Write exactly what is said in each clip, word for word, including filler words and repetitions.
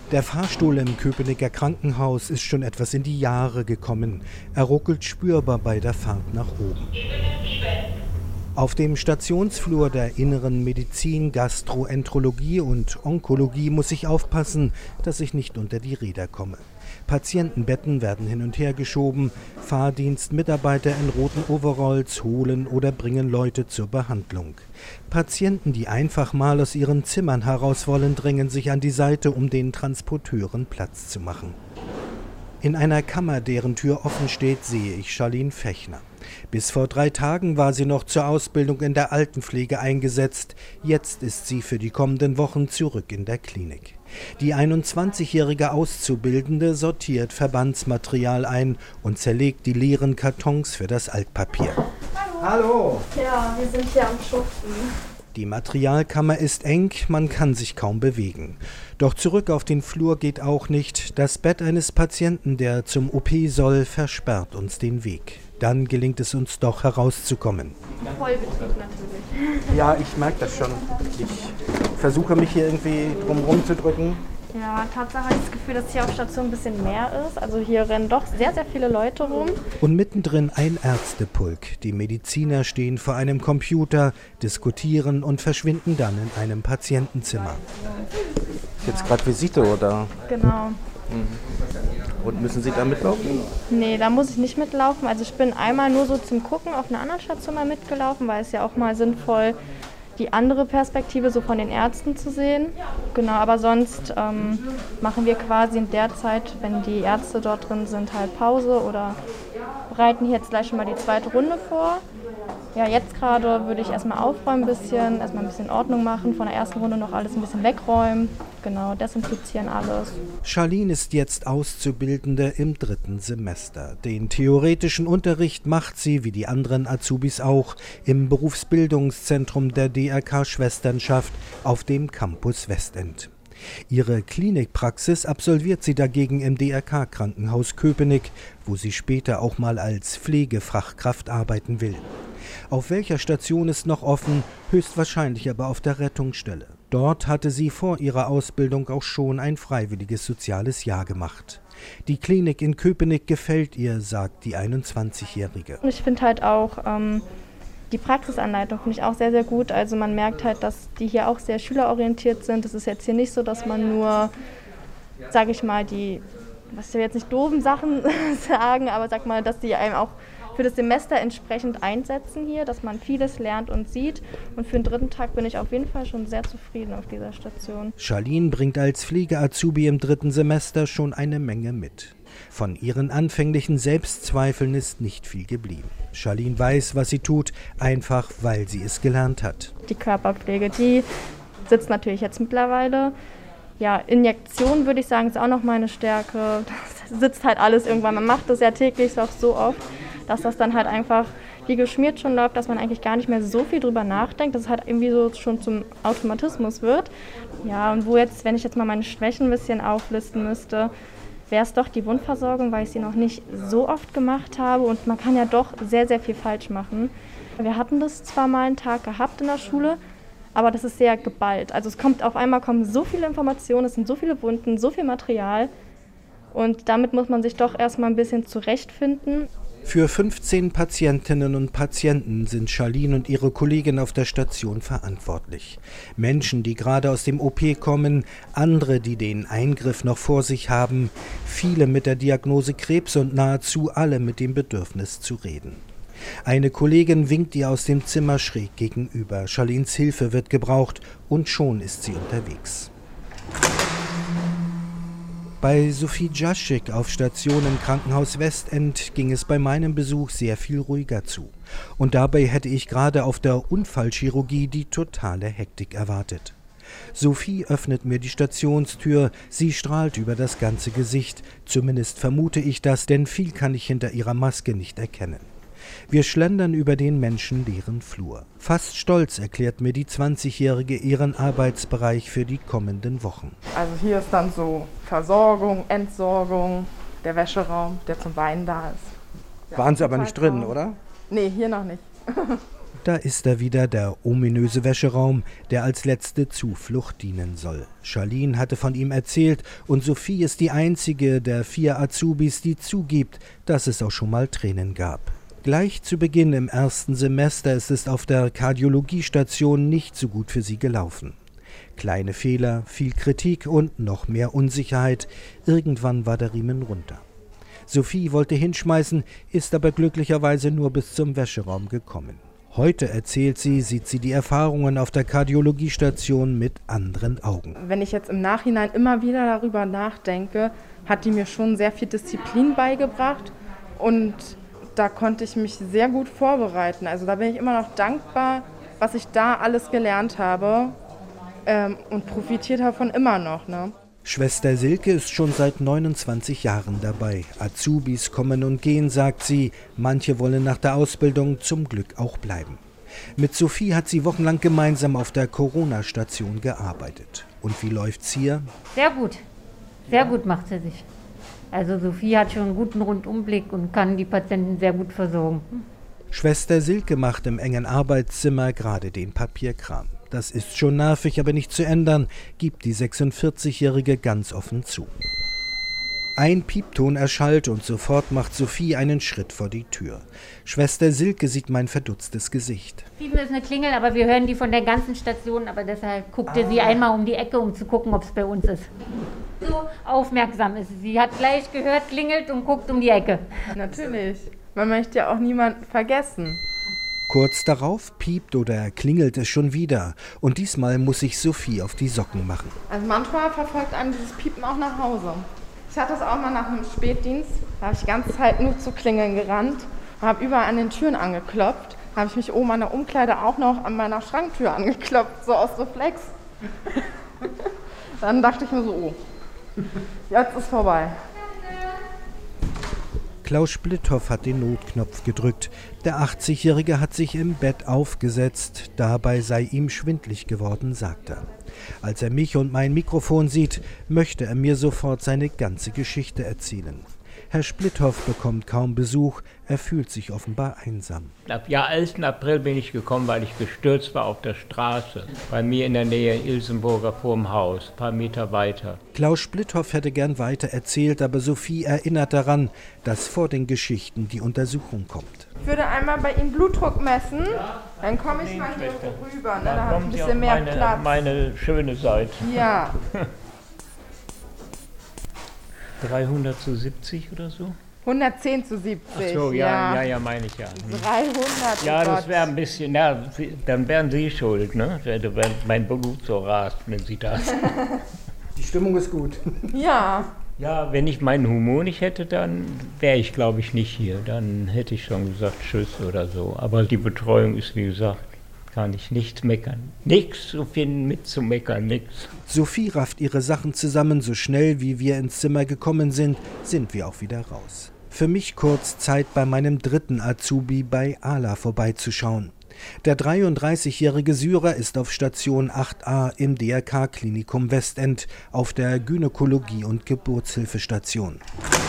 Der Fahrstuhl im Köpenicker Krankenhaus ist schon etwas in die Jahre gekommen. Er ruckelt spürbar bei der Fahrt nach oben. Auf dem Stationsflur der Inneren Medizin, Gastroenterologie und Onkologie muss ich aufpassen, dass ich nicht unter die Räder komme. Patientenbetten werden hin und her geschoben, Fahrdienstmitarbeiter in roten Overalls holen oder bringen Leute zur Behandlung. Patienten, die einfach mal aus ihren Zimmern heraus wollen, drängen sich an die Seite, um den Transporteuren Platz zu machen. In einer Kammer, deren Tür offen steht, sehe ich Charlene Fechner. Bis vor drei Tagen war sie noch zur Ausbildung in der Altenpflege eingesetzt. Jetzt ist sie für die kommenden Wochen zurück in der Klinik. Die einundzwanzigjährige Auszubildende sortiert Verbandsmaterial ein und zerlegt die leeren Kartons für das Altpapier. Hallo. Hallo. Ja, wir sind hier am Schuften. Die Materialkammer ist eng, man kann sich kaum bewegen. Doch zurück auf den Flur geht auch nicht. Das Bett eines Patienten, der zum O P soll, versperrt uns den Weg. Dann gelingt es uns doch herauszukommen. Vollbetrieb natürlich. Ja, ich merke das schon. Ich versuche mich hier irgendwie drumherum zu drücken. Ja, Tatsache habe ich das Gefühl, dass hier auf Station ein bisschen mehr ist. Also hier rennen doch sehr, sehr viele Leute rum. Und mittendrin ein Ärztepulk. Die Mediziner stehen vor einem Computer, diskutieren und verschwinden dann in einem Patientenzimmer. Jetzt gerade Visite, oder? Genau. Und müssen Sie da mitlaufen? Nee, da muss ich nicht mitlaufen. Also ich bin einmal nur so zum Gucken auf einer anderen Station mal mitgelaufen, weil es ja auch mal sinnvoll die andere Perspektive so von den Ärzten zu sehen. Genau, aber sonst ähm, machen wir quasi in der Zeit, wenn die Ärzte dort drin sind, halt Pause oder bereiten jetzt gleich schon mal die zweite Runde vor. Ja, jetzt gerade würde ich erstmal aufräumen ein bisschen, erstmal ein bisschen Ordnung machen, von der ersten Runde noch alles ein bisschen wegräumen, genau, desinfizieren alles. Charlene ist jetzt Auszubildende im dritten Semester. Den theoretischen Unterricht macht sie, wie die anderen Azubis auch, im Berufsbildungszentrum der D R K-Schwesternschaft auf dem Campus Westend. Ihre Klinikpraxis absolviert sie dagegen im D R K-Krankenhaus Köpenick, wo sie später auch mal als Pflegefachkraft arbeiten will. Auf welcher Station ist noch offen, höchstwahrscheinlich aber auf der Rettungsstelle. Dort hatte sie vor ihrer Ausbildung auch schon ein freiwilliges soziales Jahr gemacht. Die Klinik in Köpenick gefällt ihr, sagt die einundzwanzigjährige. Ich finde halt auch ähm, die Praxisanleitung finde ich auch sehr, sehr gut. Also man merkt halt, dass die hier auch sehr schülerorientiert sind. Es ist jetzt hier nicht so, dass man nur, sage ich mal, die, was ich jetzt nicht doofen Sachen sagen, aber sag mal, dass die einem auch für das Semester entsprechend einsetzen hier, dass man vieles lernt und sieht. Und für den dritten Tag bin ich auf jeden Fall schon sehr zufrieden auf dieser Station. Charlene bringt als Pflege-Azubi im dritten Semester schon eine Menge mit. Von ihren anfänglichen Selbstzweifeln ist nicht viel geblieben. Charlene weiß, was sie tut, einfach weil sie es gelernt hat. Die Körperpflege, die sitzt natürlich jetzt mittlerweile. Ja, Injektion würde ich sagen, ist auch noch meine Stärke. Das sitzt halt alles irgendwann. Man macht das ja täglich auch so oft, dass das dann halt einfach wie geschmiert schon läuft, dass man eigentlich gar nicht mehr so viel drüber nachdenkt, dass es halt irgendwie so schon zum Automatismus wird. Ja, und wo jetzt, wenn ich jetzt mal meine Schwächen ein bisschen auflisten müsste, wäre es doch die Wundversorgung, weil ich sie noch nicht so oft gemacht habe und man kann ja doch sehr, sehr viel falsch machen. Wir hatten das zwar mal einen Tag gehabt in der Schule, aber das ist sehr geballt. Also es kommt auf einmal kommen so viele Informationen, es sind so viele Wunden, so viel Material und damit muss man sich doch erstmal ein bisschen zurechtfinden. Für fünfzehn Patientinnen und Patienten sind Charlene und ihre Kollegin auf der Station verantwortlich. Menschen, die gerade aus dem O P kommen, andere, die den Eingriff noch vor sich haben, viele mit der Diagnose Krebs und nahezu alle mit dem Bedürfnis zu reden. Eine Kollegin winkt ihr aus dem Zimmer schräg gegenüber. Charlenes Hilfe wird gebraucht und schon ist sie unterwegs. Bei Sophie Jaschik auf Station im Krankenhaus Westend ging es bei meinem Besuch sehr viel ruhiger zu. Und dabei hätte ich gerade auf der Unfallchirurgie die totale Hektik erwartet. Sophie öffnet mir die Stationstür, sie strahlt über das ganze Gesicht. Zumindest vermute ich das, denn viel kann ich hinter ihrer Maske nicht erkennen. Wir schlendern über den menschenleeren Flur. Fast stolz erklärt mir die zwanzigjährige ihren Arbeitsbereich für die kommenden Wochen. Also hier ist dann so Versorgung, Entsorgung, der Wäscheraum, der zum Weinen da ist. Ja, waren Sie aber nicht drin, oder? Nee, hier noch nicht. Da ist er wieder, der ominöse Wäscheraum, der als letzte Zuflucht dienen soll. Charlene hatte von ihm erzählt und Sophie ist die einzige der vier Azubis, die zugibt, dass es auch schon mal Tränen gab. Gleich zu Beginn im ersten Semester ist es auf der Kardiologiestation nicht so gut für sie gelaufen. Kleine Fehler, viel Kritik und noch mehr Unsicherheit. Irgendwann war der Riemen runter. Sophie wollte hinschmeißen, ist aber glücklicherweise nur bis zum Wäscheraum gekommen. Heute, erzählt sie, sieht sie die Erfahrungen auf der Kardiologiestation mit anderen Augen. Wenn ich jetzt im Nachhinein immer wieder darüber nachdenke, hat die mir schon sehr viel Disziplin beigebracht und da konnte ich mich sehr gut vorbereiten. Also da bin ich immer noch dankbar, was ich da alles gelernt habe ähm, und profitiert davon immer noch, ne? Schwester Silke ist schon seit neunundzwanzig Jahren dabei. Azubis kommen und gehen, sagt sie. Manche wollen nach der Ausbildung zum Glück auch bleiben. Mit Sophie hat sie wochenlang gemeinsam auf der Corona-Station gearbeitet. Und wie läuft's hier? Sehr gut. Sehr gut macht sie sich. Also Sophie hat schon einen guten Rundumblick und kann die Patienten sehr gut versorgen. Schwester Silke macht im engen Arbeitszimmer gerade den Papierkram. Das ist schon nervig, aber nicht zu ändern, gibt die sechsundvierzigjährige ganz offen zu. Ein Piepton erschallt und sofort macht Sophie einen Schritt vor die Tür. Schwester Silke sieht mein verdutztes Gesicht. Piepen ist eine Klingel, aber wir hören die von der ganzen Station, aber deshalb guckte ah. sie einmal um die Ecke, um zu gucken, ob es bei uns ist. So aufmerksam ist sie. Sie hat gleich gehört, klingelt und guckt um die Ecke. Natürlich. Man möchte ja auch niemanden vergessen. Kurz darauf piept oder klingelt es schon wieder. Und diesmal muss sich Sophie auf die Socken machen. Also manchmal verfolgt einem dieses Piepen auch nach Hause. Ich hatte es auch mal nach einem Spätdienst. Da habe ich die ganze Zeit nur zu Klingeln gerannt. Habe überall an den Türen angeklopft. Da habe ich mich oben an der Umkleide auch noch an meiner Schranktür angeklopft, so aus Reflex. Dann dachte ich mir so, oh, jetzt ist vorbei. Klaus Splitthoff hat den Notknopf gedrückt. Der achtzigjährige hat sich im Bett aufgesetzt. Dabei sei ihm schwindlig geworden, sagt er. Als er mich und mein Mikrofon sieht, möchte er mir sofort seine ganze Geschichte erzählen. Herr Splitthoff bekommt kaum Besuch, er fühlt sich offenbar einsam. Ab Jahr elften April bin ich gekommen, weil ich gestürzt war auf der Straße. Bei mir in der Nähe in Ilsenburger vorm Haus, ein paar Meter weiter. Klaus Splitthoff hätte gern weiter erzählt, aber Sophie erinnert daran, dass vor den Geschichten die Untersuchung kommt. Ich würde einmal bei Ihnen Blutdruck messen, ja, dann komme ich mal hier rüber, ne? Da, da habe ich ein bisschen mehr meine, Platz. Meine schöne Seite. Ja. dreihundert zu siebzig oder so? hundertzehn zu siebzig. Ach so, ja, ja, ja, ja meine ich ja. dreihundert. Ja, das wäre ein bisschen, ja, dann wären Sie schuld, ne? Wenn mein Blut so rast, wenn Sie das. Die Stimmung ist gut. Ja. Ja, wenn ich meinen Humor nicht hätte, dann wäre ich, glaube ich, nicht hier. Dann hätte ich schon gesagt, tschüss oder so. Aber die Betreuung ist, wie gesagt, kann ich nicht meckern. Nichts zu finden, mit zu meckern, nichts. Sophie rafft ihre Sachen zusammen. So schnell wie wir ins Zimmer gekommen sind, sind wir auch wieder raus. Für mich kurz Zeit, bei meinem dritten Azubi bei Ala vorbeizuschauen. Der dreiunddreißigjährige Syrer ist auf Station acht a im D R K-Klinikum Westend auf der Gynäkologie- und Geburtshilfestation.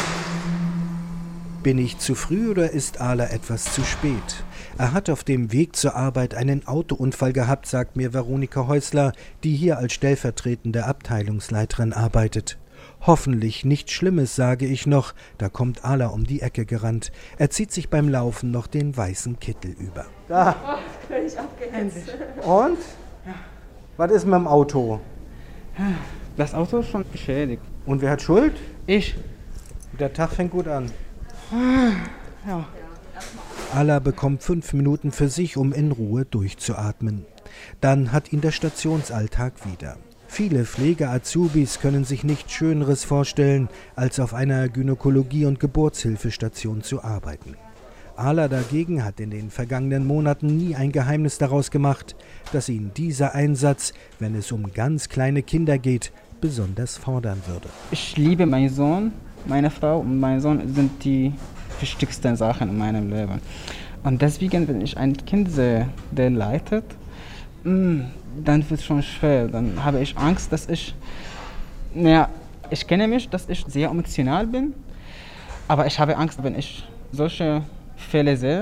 Bin ich zu früh oder ist Ala etwas zu spät? Er hat auf dem Weg zur Arbeit einen Autounfall gehabt, sagt mir Veronika Häusler, die hier als stellvertretende Abteilungsleiterin arbeitet. Hoffentlich nichts Schlimmes, sage ich noch, da kommt Ala um die Ecke gerannt. Er zieht sich beim Laufen noch den weißen Kittel über. Da. Oh, völlig abgehetzt. Und? Ja. Was ist mit dem Auto? Das Auto ist schon beschädigt. Und wer hat Schuld? Ich. Der Tag fängt gut an. Ja. Ala bekommt fünf Minuten für sich, um in Ruhe durchzuatmen. Dann hat ihn der Stationsalltag wieder. Viele Pflege-Azubis können sich nichts Schöneres vorstellen, als auf einer Gynäkologie- und Geburtshilfestation zu arbeiten. Ala dagegen hat in den vergangenen Monaten nie ein Geheimnis daraus gemacht, dass ihn dieser Einsatz, wenn es um ganz kleine Kinder geht, besonders fordern würde. Ich liebe meinen Sohn, meine Frau und mein Sohn sind die wichtigsten Sachen in meinem Leben. Und deswegen, wenn ich ein Kind sehe, der leidet, dann wird es schon schwer. Dann habe ich Angst, dass ich, naja, ich kenne mich, dass ich sehr emotional bin, aber ich habe Angst, wenn ich solche Fälle sehe,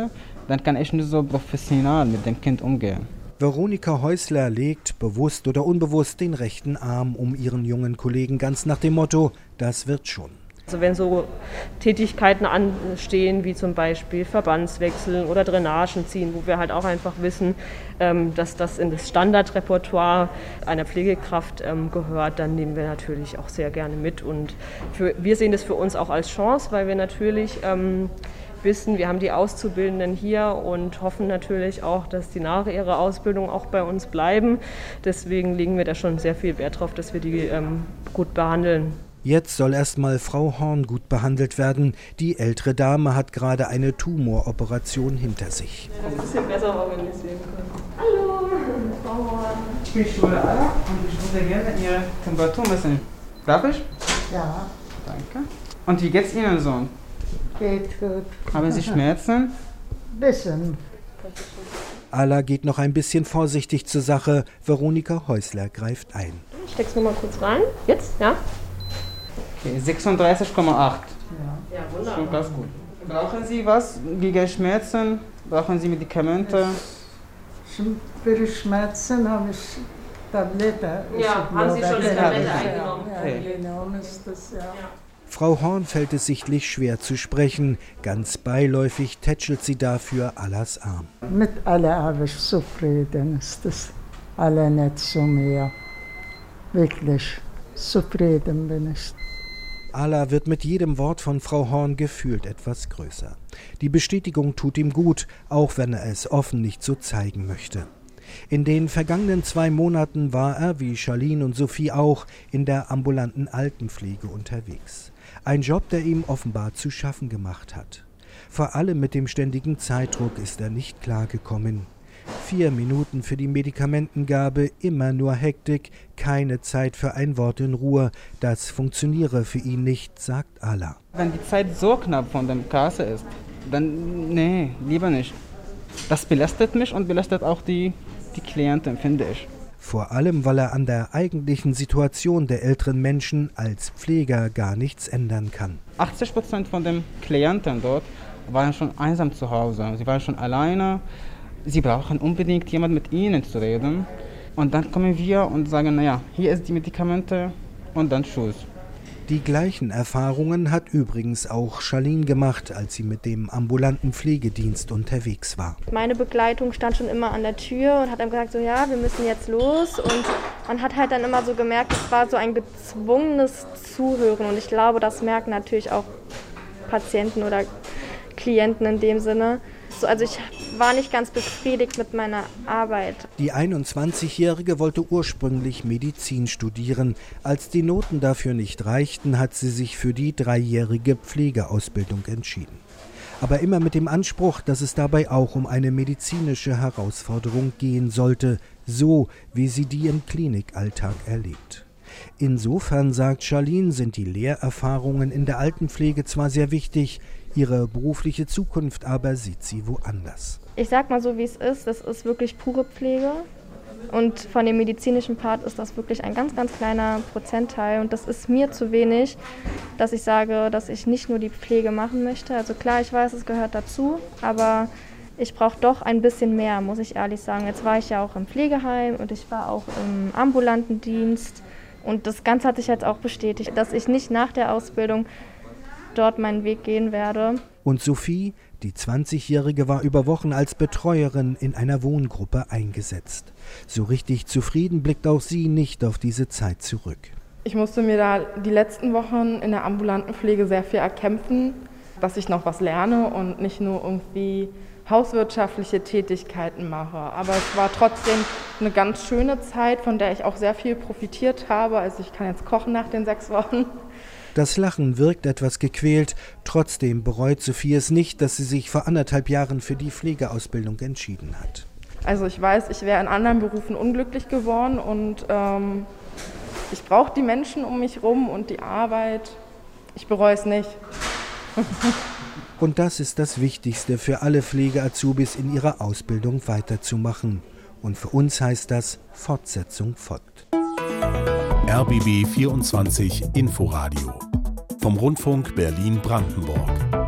dann kann ich nicht so professionell mit dem Kind umgehen. Veronika Häusler legt, bewusst oder unbewusst, den rechten Arm um ihren jungen Kollegen, ganz nach dem Motto, das wird schon. Also wenn so Tätigkeiten anstehen, wie zum Beispiel Verbandswechseln oder Drainagen ziehen, wo wir halt auch einfach wissen, dass das in das Standardrepertoire einer Pflegekraft gehört, dann nehmen wir natürlich auch sehr gerne mit. Und für, wir sehen das für uns auch als Chance, weil wir natürlich ähm, wissen, wir haben die Auszubildenden hier und hoffen natürlich auch, dass die nach ihrer Ausbildung auch bei uns bleiben. Deswegen legen wir da schon sehr viel Wert drauf, dass wir die ähm, gut behandeln. Jetzt soll erstmal Frau Horn gut behandelt werden. Die ältere Dame hat gerade eine Tumoroperation hinter sich. Ein bisschen besser organisieren können. Hallo, Frau Horn. Ich bin Schule Alla und ich würde gerne Ihre Temperatur messen. Darf ich? Ja. Danke. Und wie geht's Ihnen so? Geht gut. Haben Sie Schmerzen? Bisschen. Alla geht noch ein bisschen vorsichtig zur Sache. Veronika Häusler greift ein. Ich steck's nur mal kurz rein. Jetzt, ja? Okay, sechsunddreißig Komma acht. Ja, ja, wunderbar. Schon ganz gut. Brauchen Sie was gegen Schmerzen? Brauchen Sie Medikamente? Für die Schmerzen habe ich Tablette. Ja, haben Sie schon eine Tablette eingenommen? Ja, Okay. eingenommen ist das, ja. Frau Horn fällt es sichtlich schwer zu sprechen. Ganz beiläufig tätschelt sie dafür Allas Arm. Mit alle habe ich zufrieden, ist das alle nicht zu mir. Wirklich zufrieden bin ich. Alla wird mit jedem Wort von Frau Horn gefühlt etwas größer. Die Bestätigung tut ihm gut, auch wenn er es offen nicht so zeigen möchte. In den vergangenen zwei Monaten war er, wie Charlene und Sophie auch, in der ambulanten Altenpflege unterwegs. Ein Job, der ihm offenbar zu schaffen gemacht hat. Vor allem mit dem ständigen Zeitdruck ist er nicht klargekommen. Vier Minuten für die Medikamentengabe, immer nur Hektik, keine Zeit für ein Wort in Ruhe. Das funktioniere für ihn nicht, sagt Alla. Wenn die Zeit so knapp von der Kasse ist, dann nee, lieber nicht. Das belastet mich und belastet auch die, die Klienten, finde ich. Vor allem, weil er an der eigentlichen Situation der älteren Menschen als Pfleger gar nichts ändern kann. achtzig Prozent von den Klienten dort waren schon einsam zu Hause. Sie waren schon alleine. Sie brauchen unbedingt jemanden mit ihnen zu reden. Und dann kommen wir und sagen, naja, hier ist die Medikamente und dann Tschüss. Die gleichen Erfahrungen hat übrigens auch Charlene gemacht, als sie mit dem ambulanten Pflegedienst unterwegs war. Meine Begleitung stand schon immer an der Tür und hat dann gesagt, so ja, wir müssen jetzt los. Und man hat halt dann immer so gemerkt, es war so ein gezwungenes Zuhören. Und ich glaube, das merken natürlich auch Patienten oder Klienten in dem Sinne. So, also ich war nicht ganz befriedigt mit meiner Arbeit. Die einundzwanzigjährige wollte ursprünglich Medizin studieren. Als die Noten dafür nicht reichten, hat sie sich für die dreijährige Pflegeausbildung entschieden. Aber immer mit dem Anspruch, dass es dabei auch um eine medizinische Herausforderung gehen sollte, so wie sie die im Klinikalltag erlebt. Insofern, sagt Charlene, sind die Lehrerfahrungen in der Altenpflege zwar sehr wichtig, ihre berufliche Zukunft aber sieht sie woanders. Ich sag mal so, wie es ist, das ist wirklich pure Pflege. Und von dem medizinischen Part ist das wirklich ein ganz, ganz kleiner Prozentteil. Und das ist mir zu wenig, dass ich sage, dass ich nicht nur die Pflege machen möchte. Also klar, ich weiß, es gehört dazu, aber ich brauche doch ein bisschen mehr, muss ich ehrlich sagen. Jetzt war ich ja auch im Pflegeheim und ich war auch im ambulanten Dienst. Und das Ganze hat sich jetzt auch bestätigt, dass ich nicht nach der Ausbildung dort meinen Weg gehen werde. Und Sophie, die zwanzigjährige, war über Wochen als Betreuerin in einer Wohngruppe eingesetzt. So richtig zufrieden blickt auch sie nicht auf diese Zeit zurück. Ich musste mir da die letzten Wochen in der ambulanten Pflege sehr viel erkämpfen, dass ich noch was lerne und nicht nur irgendwie hauswirtschaftliche Tätigkeiten mache. Aber es war trotzdem eine ganz schöne Zeit, von der ich auch sehr viel profitiert habe. Also ich kann jetzt kochen nach den sechs Wochen. Das Lachen wirkt etwas gequält. Trotzdem bereut Sophie es nicht, dass sie sich vor anderthalb Jahren für die Pflegeausbildung entschieden hat. Also ich weiß, ich wäre in anderen Berufen unglücklich geworden und ähm, ich brauche die Menschen um mich rum und die Arbeit. Ich bereue es nicht. Und das ist das Wichtigste für alle Pflege-Azubis in ihrer Ausbildung weiterzumachen. Und für uns heißt das, Fortsetzung folgt. R B B vierundzwanzig Inforadio vom Rundfunk Berlin-Brandenburg.